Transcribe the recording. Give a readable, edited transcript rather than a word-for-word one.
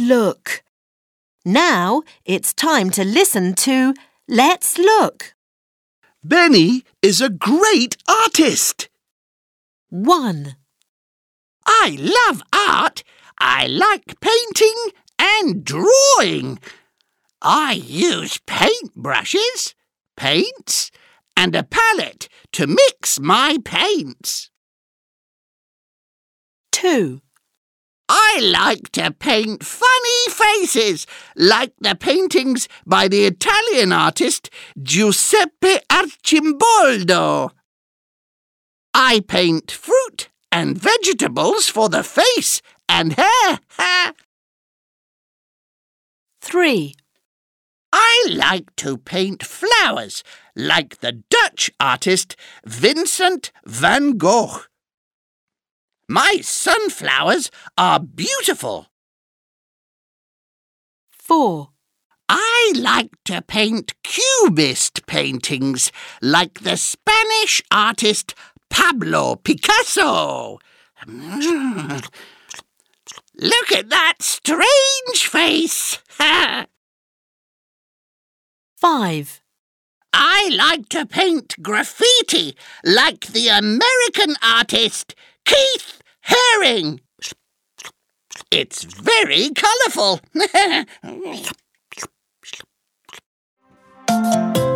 look. Now it's time to listen to Let's Look. Benny is a great artist. 1. I love art. I like painting and drawing. I use paintbrushes, paints, and a palette to mix my paints. 2. I like to paint funny faces, like the paintings by the Italian artist Giuseppe Arcimboldo. I paint fruit and vegetables for the face and hair. 3. I like to paint flowers, like the Dutch artist Vincent van Gogh. My sunflowers are beautiful. 4. I like to paint cubist paintings, like the Spanish artist Pablo Picasso. Look at that strange face. 5. I like to paint graffiti, like the American artist Keith Haring. It's very colourful.